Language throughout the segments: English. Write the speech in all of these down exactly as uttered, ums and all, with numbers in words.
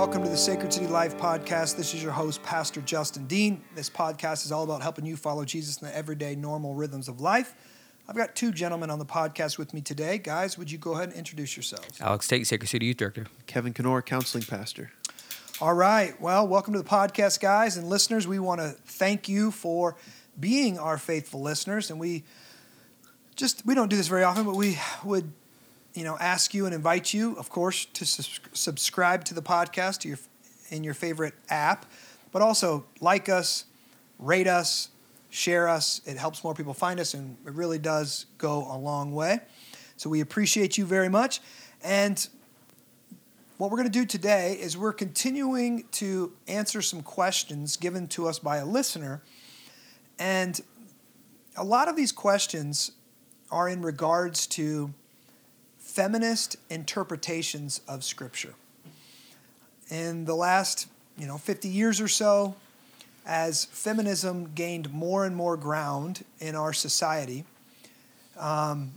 welcome to the Sacred City Life podcast. This is your host, Pastor Justin Dean. This podcast is all about helping you follow Jesus in the everyday, normal rhythms of life. I've got two gentlemen on the podcast with me today. Guys, would you go ahead and introduce yourselves? Alex Tate, Sacred City Youth Director. Kevin Knorr, Counseling Pastor. All right. Well, welcome to the podcast, guys. And listeners, we want to thank you for being our faithful listeners. And we just, we don't do this very often, but we would you know, ask you and invite you, of course, to sus- subscribe to the podcast to your, in your favorite app, but also like us, rate us, share us. It helps more people find us, and it really does go a long way. So we appreciate you very much. And what we're going to do today is we're continuing to answer some questions given to us by a listener. And a lot of these questions are in regards to feminist interpretations of Scripture. In the last, you know, fifty years or so, as feminism gained more and more ground in our society, um,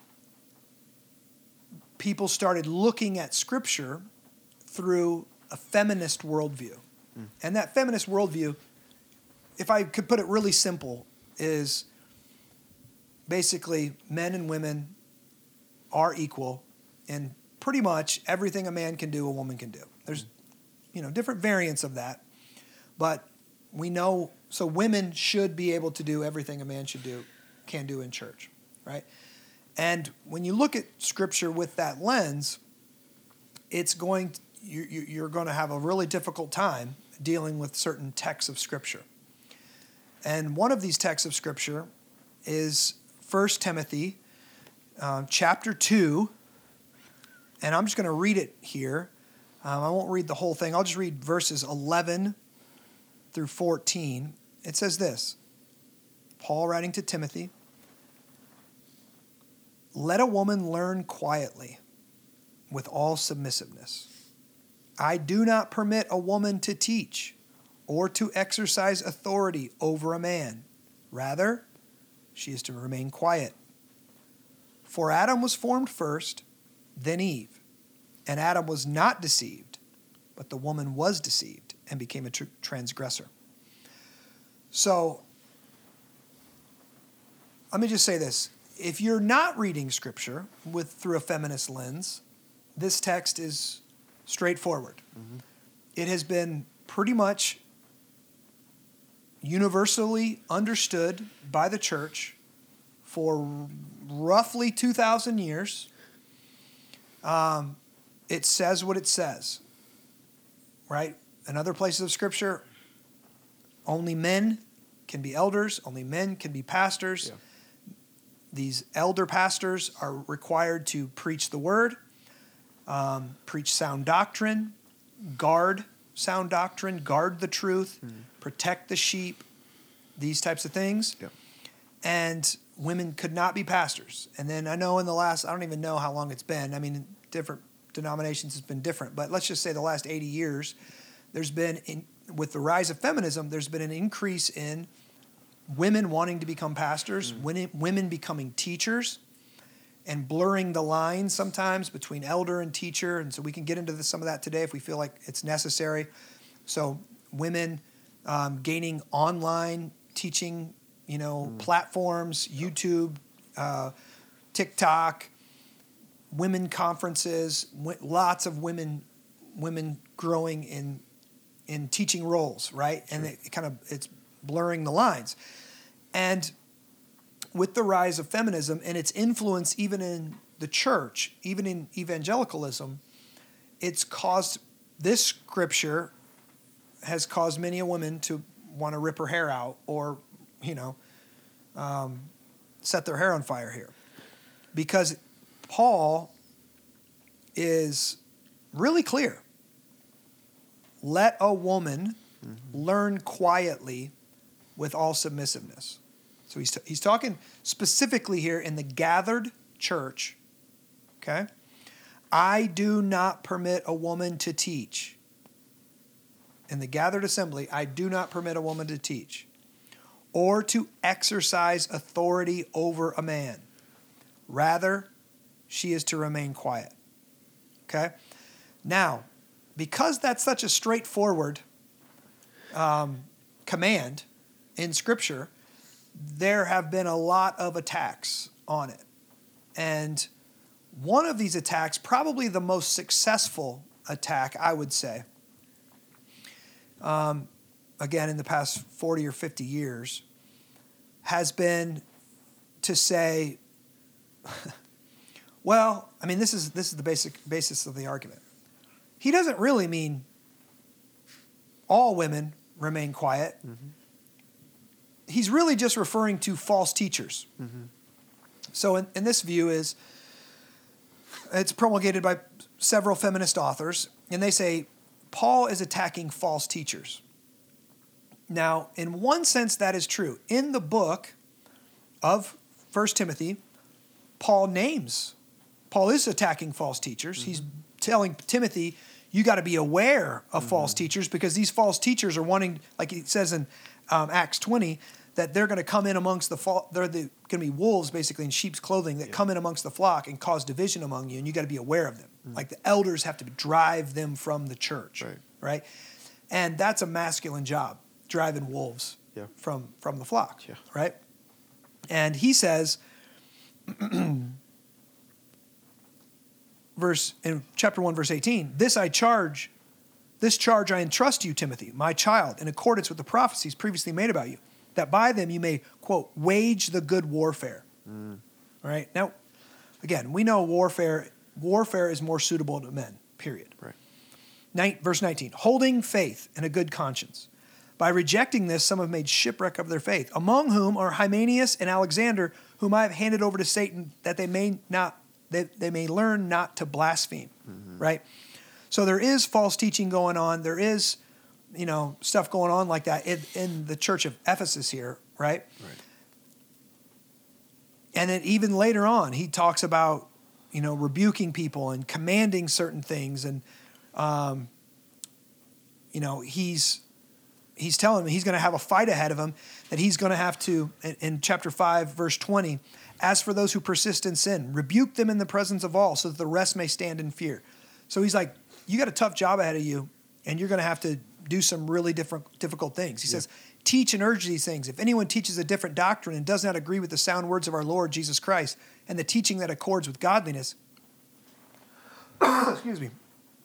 people started looking at Scripture through a feminist worldview. Mm. And that feminist worldview, if I could put it really simple, is basically men and women are equal in pretty much everything a man can do, a woman can do. There's, you know, different variants of that, but we know, so women should be able to do everything a man should do, can do in church, right? And when you look at Scripture with that lens, it's going, to, you, you're going to have a really difficult time dealing with certain texts of Scripture. And one of these texts of Scripture is First Timothy Uh, chapter two, and I'm just going to read it here. Um, I won't read the whole thing. I'll just read verses eleven through fourteen. It says this, Paul writing to Timothy, "Let a woman learn quietly with all submissiveness. I do not permit a woman to teach or to exercise authority over a man. Rather, she is to remain quiet. For Adam was formed first, then Eve. And Adam was not deceived, but the woman was deceived and became a tr- transgressor." So, let me just say this. If you're not reading Scripture with through a feminist lens, this text is straightforward. Mm-hmm. It has been pretty much universally understood by the church for roughly two thousand years. Um, it says what it says, right? In other places of Scripture, only men can be elders, only men can be pastors. Yeah. These elder pastors are required to preach the word, um, preach sound doctrine, guard sound doctrine, guard the truth, mm-hmm. protect the sheep, these types of things. Yeah. And women could not be pastors. And then I know in the last, I don't even know how long it's been. I mean, different denominations has been different. But let's just say the last eighty years, there's been, in, with the rise of feminism, there's been an increase in women wanting to become pastors, mm. women, women becoming teachers, and blurring the lines sometimes between elder and teacher. And so we can get into this, some of that today if we feel like it's necessary. So women um, gaining online teaching you know, mm. platforms, YouTube, uh, TikTok, women conferences, w- lots of women women growing in in teaching roles, right? Sure. And it, it kind of, it's blurring the lines. And with the rise of feminism and its influence even in the church, even in evangelicalism, it's caused, this Scripture has caused many a woman to want to rip her hair out or you know, um, set their hair on fire here. Because Paul is really clear. Let a woman mm-hmm. learn quietly with all submissiveness. So he's, t- he's talking specifically here in the gathered church, okay? I do not permit a woman to teach. In the gathered assembly, I do not permit a woman to teach or to exercise authority over a man. Rather, she is to remain quiet. Okay? Now, because that's such a straightforward um, command in Scripture, there have been a lot of attacks on it. And one of these attacks, probably the most successful attack, I would say, um, again, in the past forty or fifty years, has been to say, well, I mean, this is this is the basic basis of the argument. He doesn't really mean all women remain quiet. Mm-hmm. He's really just referring to false teachers. Mm-hmm. So in, in this view is, it's promulgated by several feminist authors, and they say Paul is attacking false teachers. Now, in one sense, that is true. In the book of First Timothy, Paul names, Paul is attacking false teachers. Mm-hmm. He's telling Timothy, you got to be aware of mm-hmm. false teachers, because these false teachers are wanting, like he says in um, Acts twenty, that they're going to come in amongst the flock. They're the, going to be wolves, basically, in sheep's clothing that yeah. come in amongst the flock and cause division among you, and you got to be aware of them. Mm-hmm. Like the elders have to drive them from the church, right? right? And that's a masculine job, driving wolves yeah. from, from the flock, yeah. right? And he says, verse in chapter one, verse eighteen, this I charge, this charge I entrust you, Timothy, my child, in accordance with the prophecies previously made about you, that by them you may, quote, wage the good warfare. Mm. Right? Now, again, we know warfare warfare is more suitable to men, period. Right. Nin- verse nineteen, holding faith and a good conscience. By rejecting this, some have made shipwreck of their faith, among whom are Hymenaeus and Alexander, whom I have handed over to Satan, that they may not they, they may learn not to blaspheme. Mm-hmm. Right? So there is false teaching going on. There is, you know, stuff going on like that in, in the church of Ephesus here, right? Right. And then even later on, he talks about, you know, rebuking people and commanding certain things. And, um, you know, he's he's telling them he's going to have a fight ahead of him, that he's going to have to, in, in chapter five, verse twenty, as for those who persist in sin, rebuke them in the presence of all, so that the rest may stand in fear. So he's like, you got a tough job ahead of you, and you're going to have to do some really different, difficult things. He yeah. says, teach and urge these things. If anyone teaches a different doctrine and does not agree with the sound words of our Lord Jesus Christ and the teaching that accords with godliness, excuse me,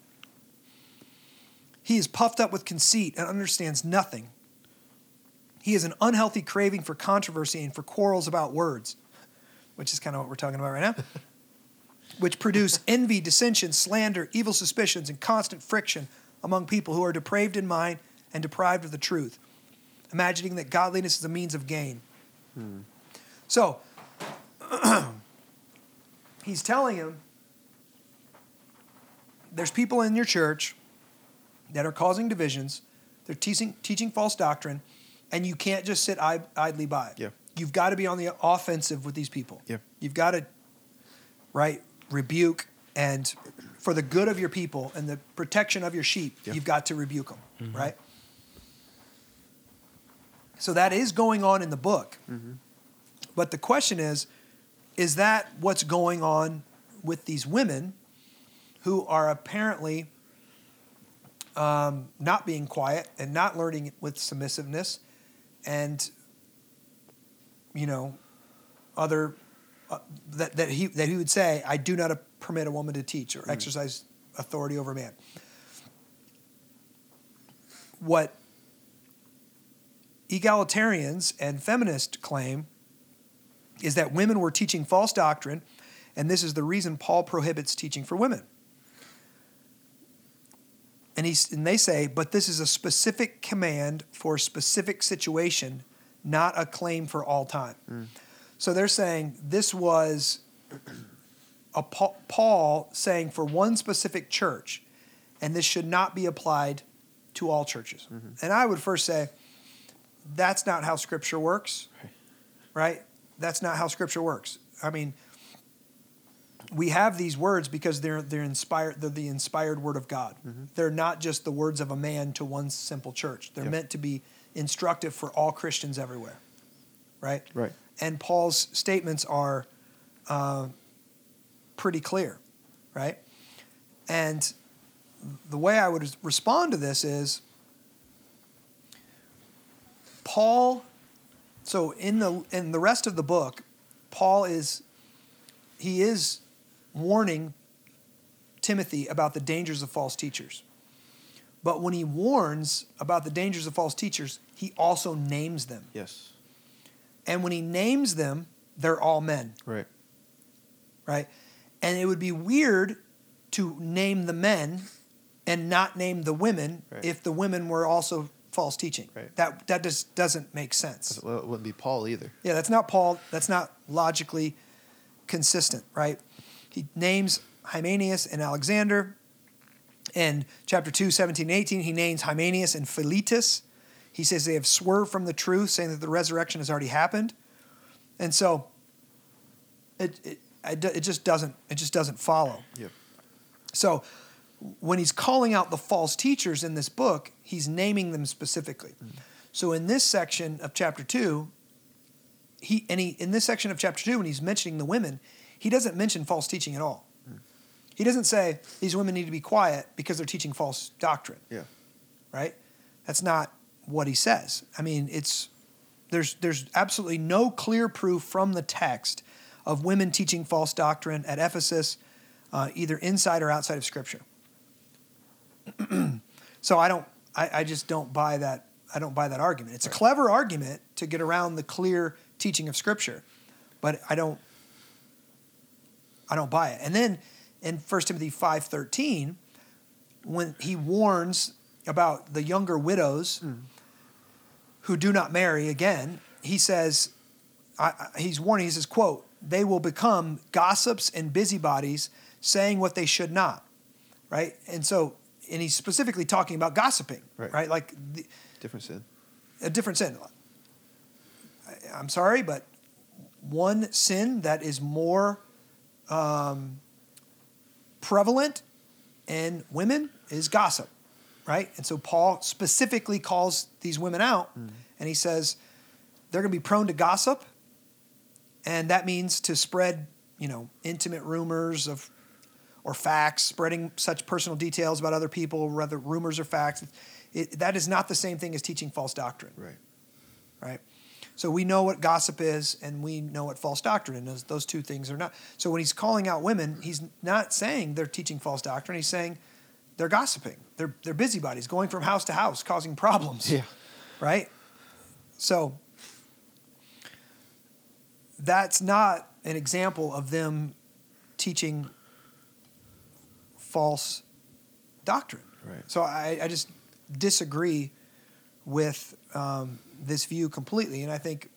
he is puffed up with conceit and understands nothing. He has an unhealthy craving for controversy and for quarrels about words, which is kind of what we're talking about right now, which produce envy, dissension, slander, evil suspicions, and constant friction among people who are depraved in mind and deprived of the truth, imagining that godliness is a means of gain. Hmm. So, he's telling him, there's people in your church that are causing divisions, they're teaching, teaching false doctrine, and you can't just sit idly by. Yeah. You've got to be on the offensive with these people. Yeah. You've got to, right, rebuke, and for the good of your people and the protection of your sheep, yeah. you've got to rebuke them, mm-hmm. right? So that is going on in the book. Mm-hmm. But the question is, is that what's going on with these women who are apparently um, not being quiet and not learning with submissiveness and, you know, other uh, that that he that he would say, I do not permit a woman to teach or mm-hmm. exercise authority over man. What egalitarians and feminists claim is that women were teaching false doctrine, and this is the reason Paul prohibits teaching for women. And, he's, and they say, but this is a specific command for a specific situation, not a claim for all time. Mm. So they're saying this was a Paul saying for one specific church, and this should not be applied to all churches. Mm-hmm. And I would first say, that's not how Scripture works, right. right? That's not how Scripture works. I mean, we have these words because they're they're inspired. They're the inspired word of God. Mm-hmm. They're not just the words of a man to one simple church. They're yep. meant to be instructive for all Christians everywhere, right? Right. And Paul's statements are uh, pretty clear, right? And the way I would respond to this is Paul. So in the in the rest of the book, Paul is he is warning Timothy about the dangers of false teachers. But when he warns about the dangers of false teachers, he also names them. Yes. And when he names them, they're all men. Right. Right? And it would be weird to name the men and not name the women right. if the women were also false teaching. Right. That that just doesn't make sense. Well, it wouldn't be Paul either. Yeah, that's not Paul. That's not logically consistent, right? He names Hymenaeus and Alexander. In chapter two, seventeen and eighteen, he names Hymenaeus and Philetus. He says they have swerved from the truth, saying that the resurrection has already happened. And so it it, it just doesn't it just doesn't follow. Yep. So when he's calling out the false teachers in this book, he's naming them specifically. Mm. So in this section of chapter two, he and he in this section of chapter two, when he's mentioning the women, he doesn't mention false teaching at all. Mm. He doesn't say these women need to be quiet because they're teaching false doctrine. Yeah. Right? That's not what he says. I mean, it's there's there's absolutely no clear proof from the text of women teaching false doctrine at Ephesus, uh, either inside or outside of Scripture. So I don't, I, I just don't buy that. I don't buy that argument. It's a clever argument to get around the clear teaching of Scripture, but I don't, I don't buy it. And then in First Timothy five thirteen, when he warns about the younger widows mm. who do not marry again, he says, I, he's warning. He says, "quote They will become gossips and busybodies, saying what they should not." Right, and so. And he's specifically talking about gossiping, right? right? Like the, different sin. A different sin. I, I'm sorry, but one sin that is more um, prevalent in women is gossip, right? And so Paul specifically calls these women out, mm. and he says they're going to be prone to gossip, and that means to spread, you know, intimate rumors of. Or facts, spreading such personal details about other people, whether rumors or facts. It, that is not the same thing as teaching false doctrine. Right. Right? So we know what gossip is, and we know what false doctrine is. Those two things are not. So when he's calling out women, he's not saying they're teaching false doctrine. He's saying they're gossiping. They're, they're busybodies, going from house to house, causing problems. Yeah. Right? So that's not an example of them teaching false doctrine. Right. So I, I just disagree with um, this view completely. And I think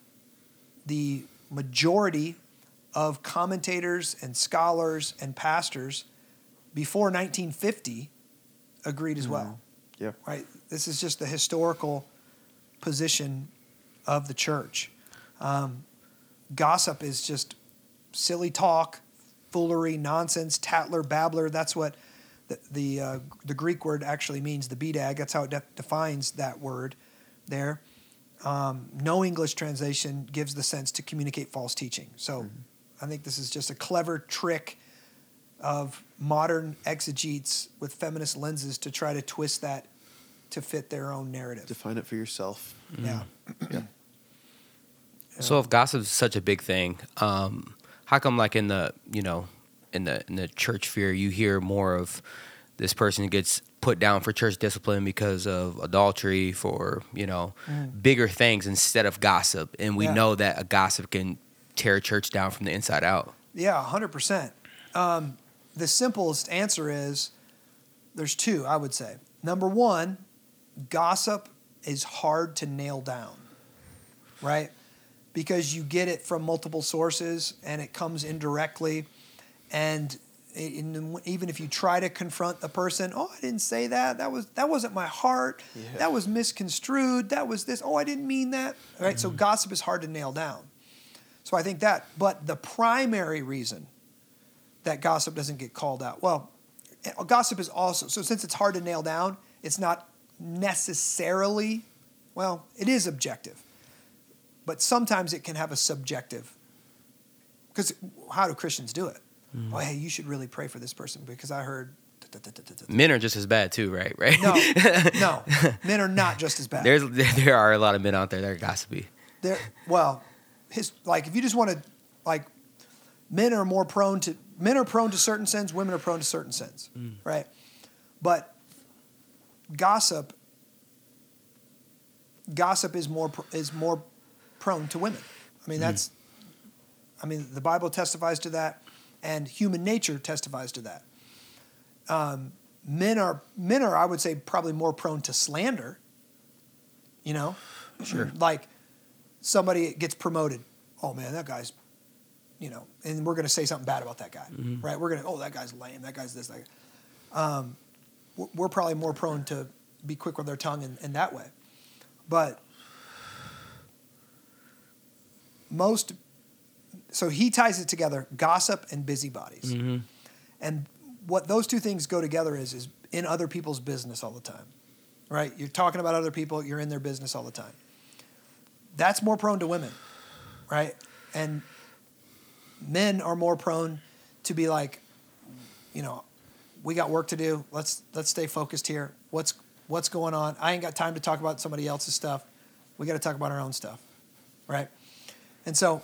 the majority of commentators and scholars and pastors before nineteen fifty agreed as mm-hmm. well. Yeah. Right. This is just the historical position of the church. Um, gossip is just silly talk, foolery, nonsense, tattler, babbler. That's what the the, uh, the Greek word actually means, the bedag. That's how it de- defines that word there. Um, no English translation gives the sense to communicate false teaching. So mm-hmm. I think this is just a clever trick of modern exegetes with feminist lenses to try to twist that to fit their own narrative. Define it for yourself. Mm-hmm. Yeah. yeah. So if gossip is such a big thing, um, how come, like in the you know, in the in the church sphere, you hear more of this person gets put down for church discipline because of adultery, for you know, mm. bigger things instead of gossip, and we yeah. know that a gossip can tear a church down from the inside out. Yeah, one hundred percent. Um, the simplest answer is there's two. I would say number one, gossip is hard to nail down, right? Because you get it from multiple sources and it comes indirectly. And in, even if you try to confront the person, oh, I didn't say that. That was that wasn't my heart. Yeah. That was misconstrued. That was this. Oh, I didn't mean that. All right. Mm-hmm. So gossip is hard to nail down. So I think that. But the primary reason that gossip doesn't get called out, well, gossip is also, so since it's hard to nail down, it's not necessarily, well, it is objective. But sometimes it can have a subjective. Because how do Christians do it? Mm. Oh, hey, you should really pray for this person because I heard Men are just as bad too, right? Right? No, no, men are not just as bad. There's there are a lot of men out there that are gossipy. There, well, his like if you just want to, like, men are more prone to men are prone to certain sins, women are prone to certain sins, mm. right? But gossip, gossip is more is more prone to women. I mean, that's, mm. I mean, the Bible testifies to that, and human nature testifies to that. Um, men are men are I would say probably more prone to slander. You know, sure, like somebody gets promoted. Oh man, that guy's, you know, and we're going to say something bad about that guy, mm-hmm. right? We're going to, oh, that guy's lame. That guy's this. That guy. Um, we're probably more prone to be quick with our tongue in, in that way. But most, so he ties it together, gossip and busybodies. Mm-hmm. And what those two things go together is, is in other people's business all the time, right? You're talking about other people, you're in their business all the time. That's more prone to women, right? And men are more prone to be like, you know, we got work to do. Let's let's stay focused here. What's what's going on? I ain't got time to talk about somebody else's stuff. We got to talk about our own stuff, right? And so,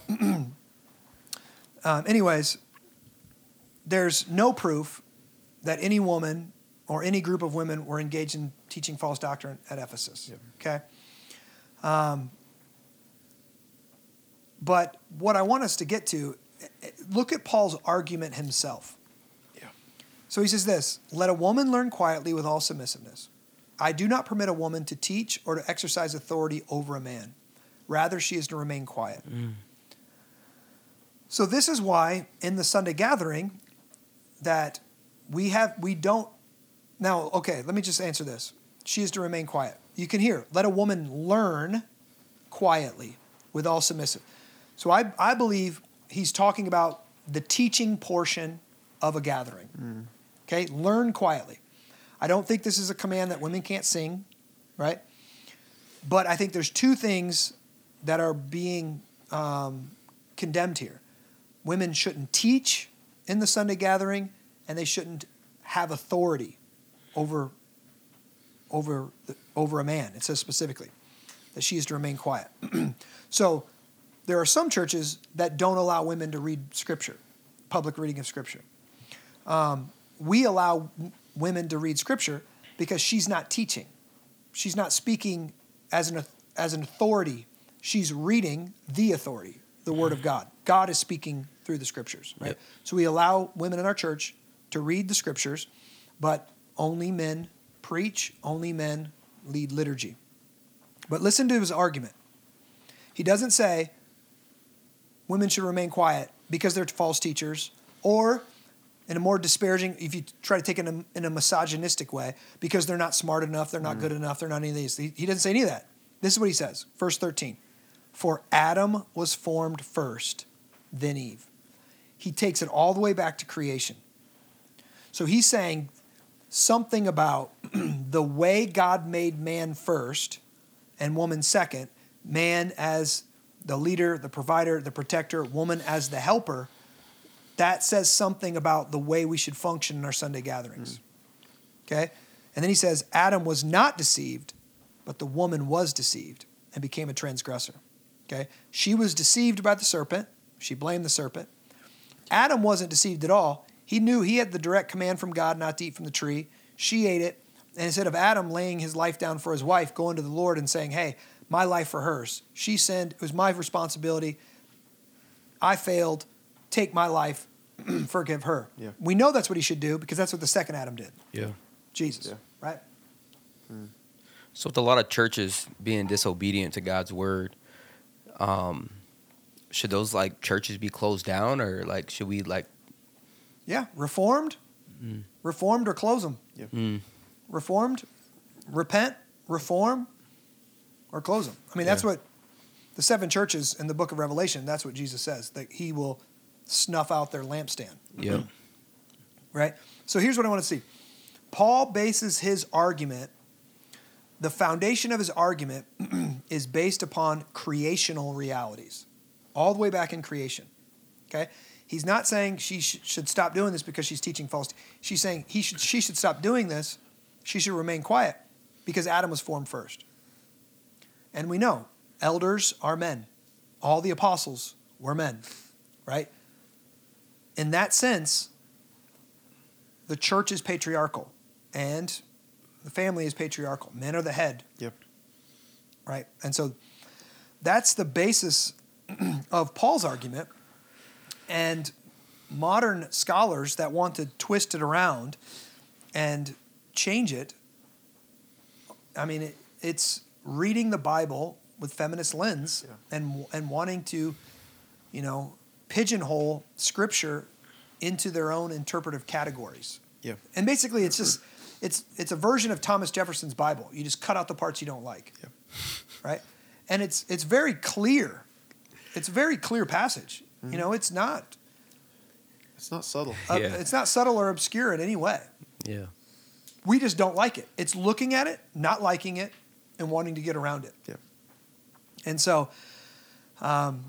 um, anyways, there's no proof that any woman or any group of women were engaged in teaching false doctrine at Ephesus. Yep. Okay. Um, but what I want us to get to, look at Paul's argument himself. Yeah. So he says this, let a woman learn quietly with all submissiveness. I do not permit a woman to teach or to exercise authority over a man. Rather, she is to remain quiet. Mm. So this is why in the Sunday gathering that we have, we don't, now, okay, let me just answer this. She is to remain quiet. You can hear, let a woman learn quietly with all submissive. So I, I believe he's talking about the teaching portion of a gathering. Mm. Okay, learn quietly. I don't think this is a command that women can't sing, right? But I think there's two things that are being um, condemned here. Women shouldn't teach in the Sunday gathering, and they shouldn't have authority over, over, the, over a man. It says specifically that she is to remain quiet. So there are some churches that don't allow women to read Scripture, public reading of Scripture. Um, we allow women to read Scripture because she's not teaching. She's not speaking as an as an authority. She's reading the authority, the Word of God. God is speaking through the Scriptures, right? Yep. So we allow women in our church to read the Scriptures, but only men preach, only men lead liturgy. But listen to his argument. He doesn't say women should remain quiet because they're false teachers, or in a more disparaging, if you try to take it in a, in a misogynistic way, because they're not smart enough, they're not mm. good enough, they're not any of these. He, he doesn't say any of that. This is what he says, verse thirteen. For Adam was formed first, then Eve. He takes it all the way back to creation. So he's saying something about the way God made man first and woman second, man as the leader, the provider, the protector, woman as the helper. That says something about the way we should function in our Sunday gatherings. Mm. Okay? And then he says, Adam was not deceived, but the woman was deceived and became a transgressor. Okay? She was deceived by the serpent. She blamed the serpent. Adam wasn't deceived at all. He knew he had the direct command from God not to eat from the tree. She ate it. And instead of Adam laying his life down for his wife, going to the Lord and saying, hey, my life for hers. She sinned. It was my responsibility. I failed. Take my life, forgive her. Yeah. We know that's what he should do because that's what the second Adam did. Yeah. Jesus, yeah. right? Mm. So with a lot of churches being disobedient to God's word, um, should those like churches be closed down, or like should we like? Yeah, reformed, mm. reformed or close them. Yep. Mm. Reformed, repent, reform, or close them. I mean, that's yeah. what the seven churches in the book of Revelation, that's what Jesus says, that he will snuff out their lampstand. Yeah. Right? So here's what I want to see. Paul bases his argument, the foundation of his argument is based upon creational realities, all the way back in creation. Okay? He's not saying she sh- should stop doing this because she's teaching false. She's saying he should, she should stop doing this. She should remain quiet because Adam was formed first. And we know elders are men. All the apostles were men, right? In that sense, the church is patriarchal and the family is patriarchal. Men are the head. Yep. Right? And so that's the basis of Paul's argument. And modern scholars that want to twist it around and change it, I mean, it, it's reading the Bible with feminist lens yeah. and and wanting to, you know, pigeonhole Scripture into their own interpretive categories. Yeah. And basically, it's just it's it's a version of Thomas Jefferson's Bible. You just cut out the parts you don't like, yeah. right? And it's it's very clear. It's a very clear passage. Mm-hmm. You know, it's not. It's not subtle. Uh, Yeah. It's not subtle or obscure in any way. Yeah. We just don't like it. It's looking at it, not liking it, and wanting to get around it. Yeah. And so, um,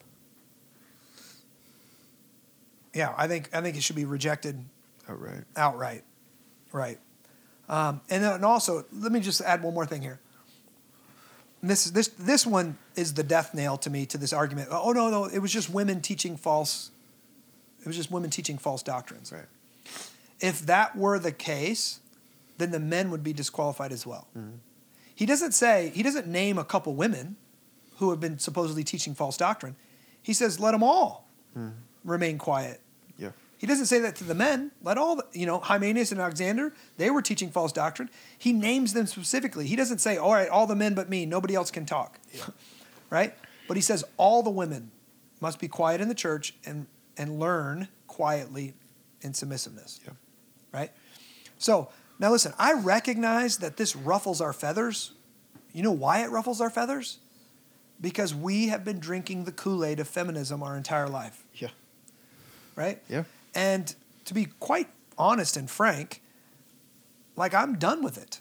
yeah, I think I think it should be rejected Outright. outright, right? Um, and then and also, let me just add one more thing here. And this this this one is the death nail to me to this argument. Oh no, no, it was just women teaching false. It was just women teaching false doctrines. Right. If that were the case, then the men would be disqualified as well. Mm-hmm. He doesn't say, he doesn't name a couple women who have been supposedly teaching false doctrine. He says, let them all mm-hmm. remain quiet. Yeah. He doesn't say that to the men. Let all, the, you know, Hymenaeus and Alexander, they were teaching false doctrine. He names them specifically. He doesn't say, all right, all the men but me, nobody else can talk. Yeah. Right? But he says all the women must be quiet in the church and, and learn quietly in submissiveness. Yeah. Right? So, now listen, I recognize that this ruffles our feathers. You know why it ruffles our feathers? Because we have been drinking the Kool-Aid of feminism our entire life. Yeah. Right? Yeah. And to be quite honest and frank, like I'm done with it.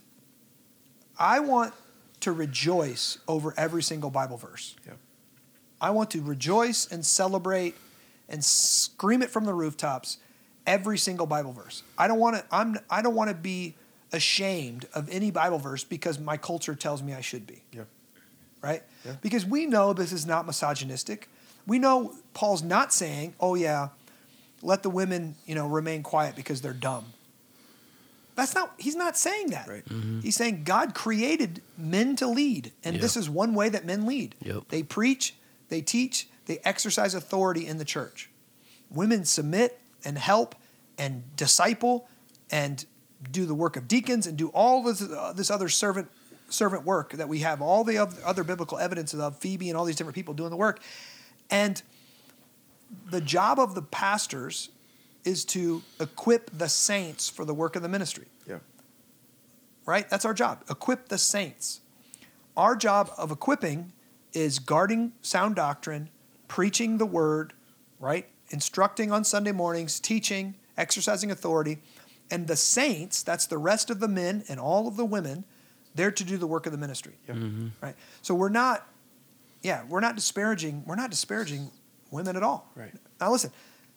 I want to rejoice over every single Bible verse. Yeah. I want to rejoice and celebrate and scream it from the rooftops every single Bible verse. I don't want to I'm I don't want to be ashamed of any Bible verse because my culture tells me I should be. Yeah. Right? Yeah. Because we know this is not misogynistic. We know Paul's not saying, "Oh yeah, let the women, you know, remain quiet because they're dumb." That's not he's not saying that. Right. Mm-hmm. He's saying God created men to lead, and Yeah. this is one way that men lead. Yep. They preach, they teach, they exercise authority in the church. Women submit and help and disciple and do the work of deacons and do all this, uh, this other servant servant work that we have, all the other biblical evidences of Phoebe and all these different people doing the work. And the job of the pastors is to equip the saints for the work of the ministry. Yeah. Right? That's our job. Equip the saints. Our job of equipping is guarding sound doctrine, preaching the word, right? Instructing on Sunday mornings, teaching, exercising authority. And the saints, that's the rest of the men and all of the women, they're to do the work of the ministry. Yeah. Mm-hmm. Right? So we're not, yeah, we're not disparaging, we're not disparaging women at all. Right. Now listen,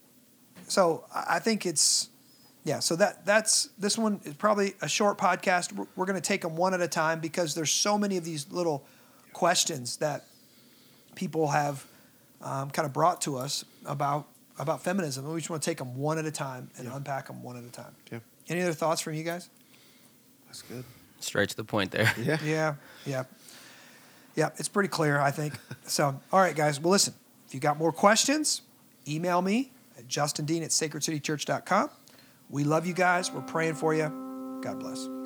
so I I think it's, yeah, so that that's, this one is probably a short podcast. We're, we're going to take them one at a time because there's so many of these little questions that people have um, kind of brought to us about about feminism, and we just want to take them one at a time and Yeah. unpack them one at a time. Yeah. Any other thoughts from you guys? That's good. Straight to the point there. Yeah. Yeah, yeah. Yeah, it's pretty clear, I think. So, all right, guys. Well, listen, if you got more questions, email me at justin dean at sacred city church dot com. We love you guys. We're praying for you. God bless.